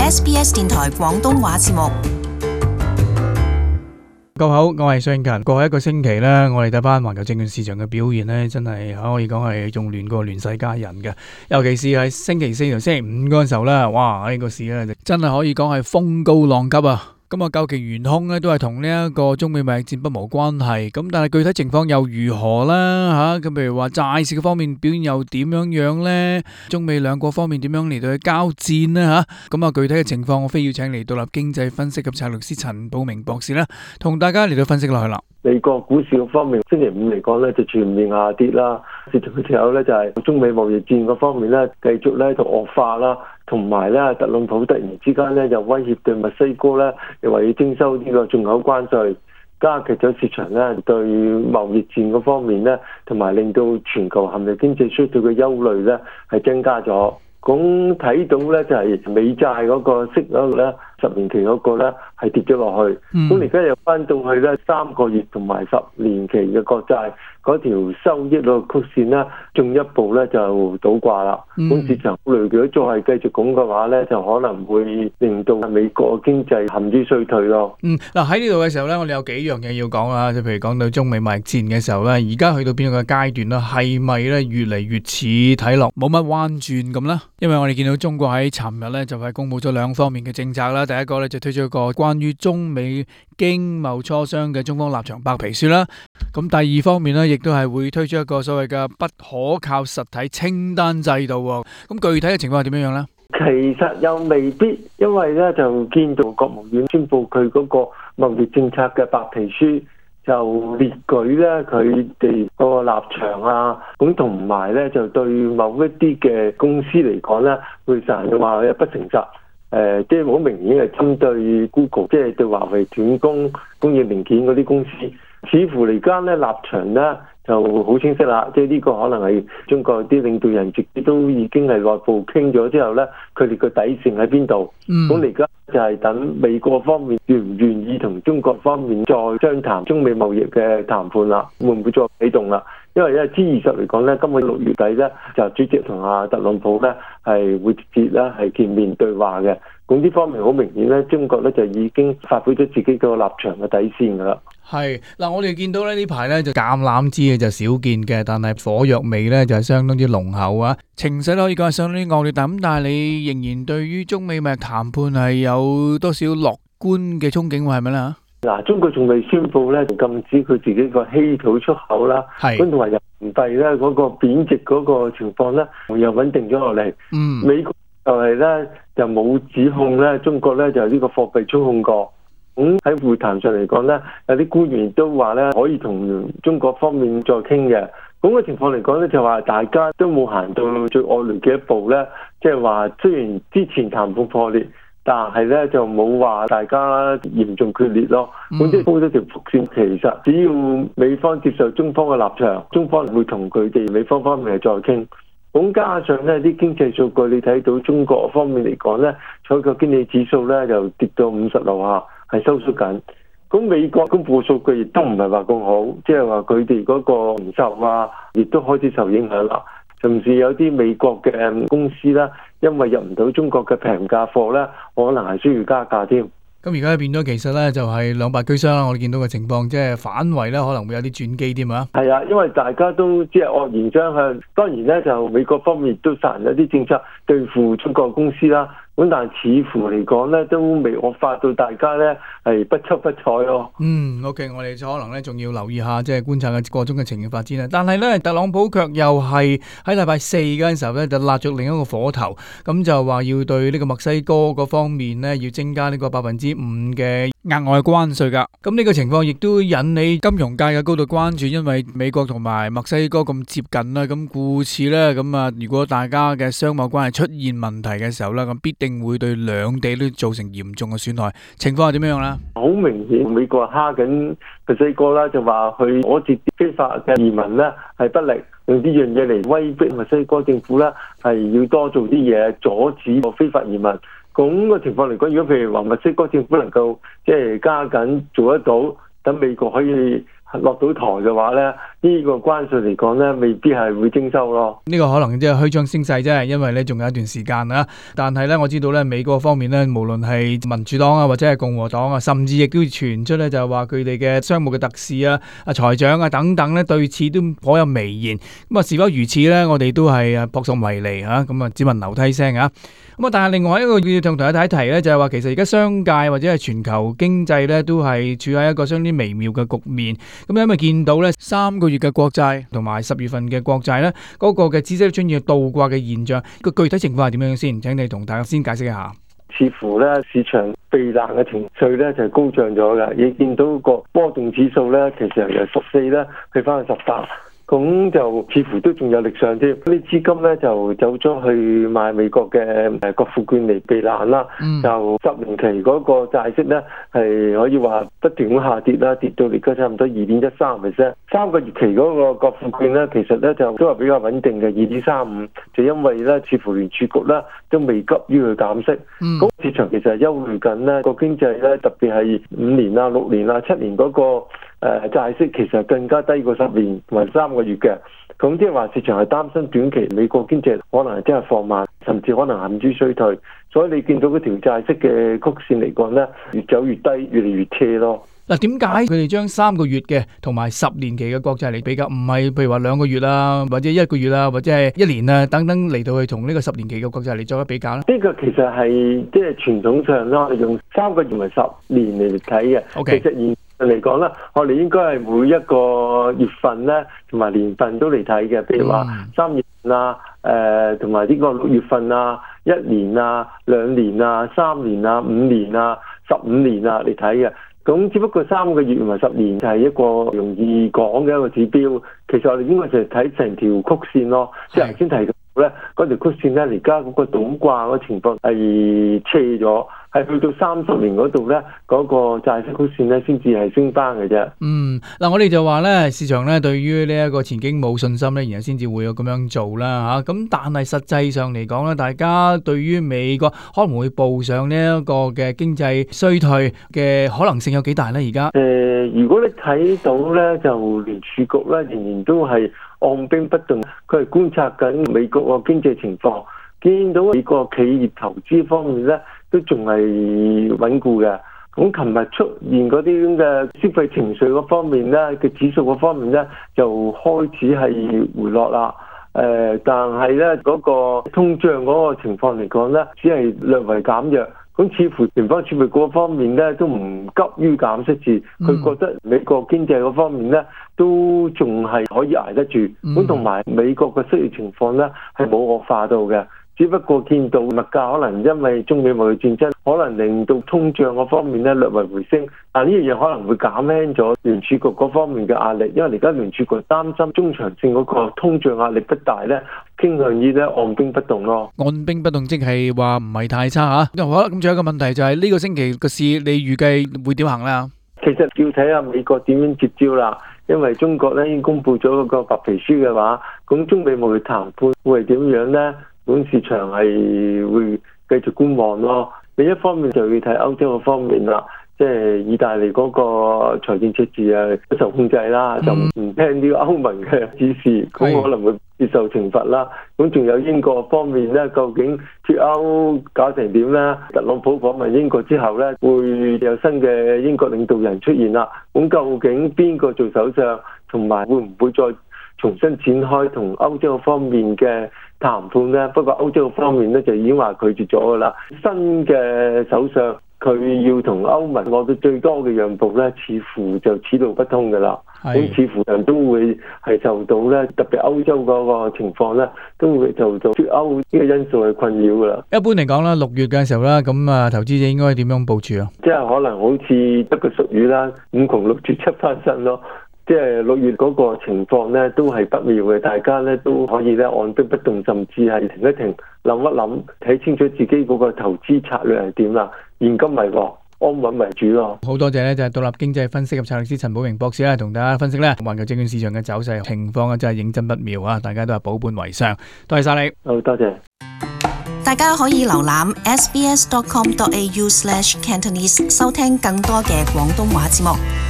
SBS 電台廣東話節目。 各位好，我係尚勤。過去一個星期咧，我哋睇翻環球證券市場嘅表現咧，真係可以講係仲亂過亂世佳人嘅。尤其是喺星期四同星期五嗰陣時候咧，哇！呢個市咧真係可以講係風高浪急啊！咁啊，究其元兇咧，都係同呢一個中美貿易戰不無關係。咁但係具體情況又如何啦？咁譬如話債市嘅方面表現又點樣咧？中美兩國方面點樣嚟到去交戰呢？咁啊，具體嘅情況我非要請嚟獨立經濟分析及策略師陳寶明博士啦，同大家嚟到分析落去啦。 美國股市方面，星期五嚟講咧就全面下跌啦。市場嘅時候咧就係中美貿易戰嗰方面咧繼續咧就惡化啦，同埋咧特朗普突然之間咧就威脅對墨西哥咧又話要徵收呢個進口關稅，加劇咗市場咧對貿易戰嗰方面咧，同埋令到全球陷入經濟衰退嘅憂慮咧係增加咗。咁睇到咧就係美債嗰個息率咧，10年期嗰個咧係跌咗落去。咁而家又翻到去咧3個月同埋10年期嘅國債嗰條收益率曲線咧，進一步咧就倒掛啦。咁市場如果再係繼續咁嘅話咧，就可能會令到美國經濟陷於衰退咯。 嗱喺呢度嘅時候咧，我哋有幾樣嘢要講啦。就譬如講到中美貿易戰嘅時候咧，而家去到邊個階段啦？係咪咧越嚟越似睇落冇乜彎轉咁咧？因為我哋見到中國喺尋日咧就係公布咗兩方面嘅政策啦。第一個咧就推出一個關於中美經貿磋商嘅中方立場白皮書啦。咁第二方面咧，亦都係會推出一個所謂嘅不可靠實體清單制度。咁具體嘅情況係點樣咧？ 其實又未必，因為咧就見到國務院宣布佢嗰個貿易政策嘅白皮書，就列舉咧佢哋嗰個立場啊，咁同埋咧就對某一啲嘅公司嚟講咧，會成日話不誠實。即係好明顯係針對 Google， 即係對華為斷供供應零件嗰啲公司，似乎嚟間咧立場咧就好清晰啦。即係呢個可能係中國啲領導人直接都已經係內部傾咗之後咧，佢哋個底線喺邊度？咁而家就係等美國方面願唔願意同中國方面再商談中美貿易嘅談判啦，會唔會再啟動啦？因為G20嚟講咧，今個6月底咧就主席同阿特朗普咧係會直接咧係見面對話嘅。咁呢方面好明顯咧，中國咧就已經發揮咗自己個立場嘅底線噶啦。 係嗱，我哋見到咧呢排咧就橄欖枝嘅就少見嘅，但係火藥味咧就係相當之濃厚啊！情勢可以講係相當之惡劣，但係你仍然對於中美貿易談判係有多少樂觀嘅憧憬喎？係咪咧？ 嗱，中國仲未宣布咧禁止佢自己個稀土出口啦，咁同埋人民幣咧嗰個貶值嗰個情況咧又穩定咗落嚟。美國就係咧就冇指控咧中國咧就係呢個貨幣操控過。咁喺會談上嚟講咧，有啲官員都話咧可以同中國方面再傾嘅。咁嘅情況嚟講咧，就話大家都冇行到最惡劣嘅一步咧，即係話雖然之前談判破裂，但係咧就冇話大家嚴重決裂咯。咁即係鋪咗條伏線，其實只要美方接受中方嘅立場，中方會同佢哋美方方面係再傾。咁加上咧啲經濟數據，你睇到中國方面嚟講咧，採購經理指數咧就跌到50樓下，係收縮緊。咁美國公布數據亦都唔係話咁好，即係話佢哋嗰個零售啊，亦都開始受影響啦。甚至有啲美國嘅公司啦，因為入唔到中國嘅平價貨咧，可能係需要加價添。 咁而家變咗，其實咧就係兩敗俱傷啦。我哋見到嘅情況，即係反為咧，可能會有啲轉機添啊。 係啊，因為大家都即係惡言相向。當然咧，就美國方面亦都實行一啲政策對付中國公司啦。咁但係似乎嚟講咧，都未惡化到大家咧係不瞅不睬咯。 OK， 我哋可能咧仲要留意下，即係觀察嘅個中嘅情形發展啦。但係咧，特朗普卻又係喺禮拜四嗰陣時候咧，就辣咗另一個火頭，咁就話要對呢個墨西哥嗰方面咧，要增加呢個5%嘅額外關稅㗎。咁呢個情況亦都引起金融界嘅高度關注，因為美國同埋墨西哥咁接近啦，咁故此咧，咁啊，如果大家嘅商貿關係出現問題嘅時候咧，咁必定會對兩地都造成嚴重嘅損害。情況係點樣咧？ 好明顯，美國蝦緊墨西哥啦，就話佢阻截非法嘅移民咧係不力，用呢樣嘢嚟威逼墨西哥政府咧係要多做啲嘢阻止個非法移民。咁個情況嚟講，如果譬如話墨西哥政府能夠即係加緊做得到，等美國可以落到台嘅話咧， 呢個關稅嚟講咧，未必係會徵收咯。 呢個可能即係虛張聲勢啫，因為咧仲有一段時間啦。但係咧，我知道咧美國方面咧，無論係民主黨啊，或者係共和黨啊，甚至亦都傳出咧就係話佢哋嘅商務嘅特使啊、財長啊等等咧，對此都頗有微言。咁啊，是否如此咧？我哋都係撲朔迷離嚇，咁啊只聞樓梯聲啊。咁啊，但係另外一個要同大家睇一提咧，就係話其實而家商界或者係全球經濟咧，都係處喺一個相當微妙嘅局面。咁因為見到咧3個月嘅國債同埋10月份嘅國債咧，嗰個嘅孳息出現倒掛嘅現象，個具體情況係點樣先？請你同大家先解釋一下。 似乎咧市場避難嘅情緒咧就係高漲咗嘅，你見到個波動指數咧，其實由14咧去翻去18。咁就似乎都仲有力上添，啲資金咧就走咗去買美國嘅國庫券嚟避難啦。就10年期嗰個債息咧係可以話不斷咁下跌啦，跌到而家差唔多2.13%。3個月期嗰個國庫券咧，其實咧就都係比較穩定嘅2.35%，就因為咧似乎聯儲局咧都未急於去減息。咁市場其實係憂慮緊咧個經濟咧，特別係5年啊、6年啊、7年嗰個債息其實更加低過10年同埋3個月嘅，咁即係話市場係擔心短期美國經濟可能係真係放慢，甚至可能陷於衰退，所以你見到嗰條債息嘅曲線嚟講咧，越走越低，越嚟越斜咯。 嗱，點解佢哋將3個月嘅同埋10年期嘅國債嚟比較，唔係譬如話2個月啦，或者1個月啦，或者係1年啊等等嚟到去同呢個10年期嘅國債嚟作一比較咧？ 呢個其實係即係傳統上啦，我哋用3個月同埋10年嚟睇嘅。 Okay. 其實嚟講咧，我哋應該係每一個月份咧同埋年份都嚟睇嘅，譬如話3月份啊，同埋呢個6月份啊、1年啊、2年啊、3年啊、5年啊、15年啊嚟睇嘅。咁只不過3個月同埋10年就係一個容易講嘅一個指標。其實我哋應該就係睇成條曲線咯，即係頭先提到咧嗰條曲線咧，而家嗰個倒掛嗰個情況係斜咗。係去到30年嗰度咧，嗰個債息曲線咧先至係升翻嘅啫。 嗱，我哋就話咧，市場咧對於呢一個前景冇信心咧，然後先至會有咁樣做啦嚇。咁但係實際上嚟講咧，大家對於美國可能會步上呢一個嘅經濟衰退嘅可能性有幾大咧？而家如果你睇到咧，就聯儲局咧仍然都係按兵不動，佢係觀察緊美國個經濟情況，見到美國企業投資方面咧，都仲係穩固嘅。咁琴日出現嗰啲咁嘅消費情緒嗰方面咧嘅指數嗰方面咧，就開始係回落啦。但係咧嗰個通脹嗰個情況嚟講咧，只係略為減弱。咁似乎聯邦儲備嗰方面咧都唔急於減息住，佢覺得美國經濟嗰方面咧都仲係可以捱得住。咁同埋美國嘅失業情況咧係冇惡化到嘅。只不過見到物價可能因為中美貿易戰爭，可能令到通脹嗰方面咧略為回升，但呢樣嘢可能會減輕咗聯儲局嗰方面嘅壓力，因為而家聯儲局擔心中長線嗰個通脹壓力不大咧，傾向於咧按兵不動咯。 按兵不動即係話唔係太差嚇。好啦，咁仲有一個問題就係呢個星期個市，你預計會點行啦？ 其實要睇下美國點樣接招啦，因為中國咧已經公布咗嗰個白皮書嘅話，咁中美貿易談判會係點樣咧？本市場係會繼續觀望咯。另一方面就要睇歐洲嘅方面啦，即係意大利嗰個財政赤字啊受控制啦，就唔聽呢個歐盟嘅指示，咁可能會接受懲罰啦。咁仲有英國方面咧，究竟脫歐搞成點咧？特朗普訪問英國之後咧，會有新嘅英國領導人出現啦。咁究竟邊個做首相，同埋會唔會再重新展開同歐洲方面嘅談判咧？不過歐洲方面咧就已經話拒絕咗噶啦。新嘅首相佢要同歐盟攞到最多嘅讓步咧，似乎就此路不通噶啦。咁似乎人都會係受到咧，特別歐洲嗰個情況咧，都會受到脫歐呢個因素係困擾噶啦。 一般嚟講啦，6月嘅時候啦，咁啊投資者應該點樣部署啊？ 即係可能好似一個俗語啦，五窮六絕七翻身咯。即係6月嗰個情況咧，都係不妙嘅。大家咧都可以咧按兵不動，甚至係停一停，諗一諗，睇清楚自己嗰個投資策略係點啦。現金為王，安穩為主咯。好多謝咧，就係獨立經濟分析及策略師陳寶明博士咧，同大家分析咧環球證券市場嘅走勢情況啊，真係認真不妙啊！大家都係保本為上。多謝晒你。 好，多謝。 大家可以瀏覽 sbs.com.au/cantonese 收聽更多嘅廣東話節目。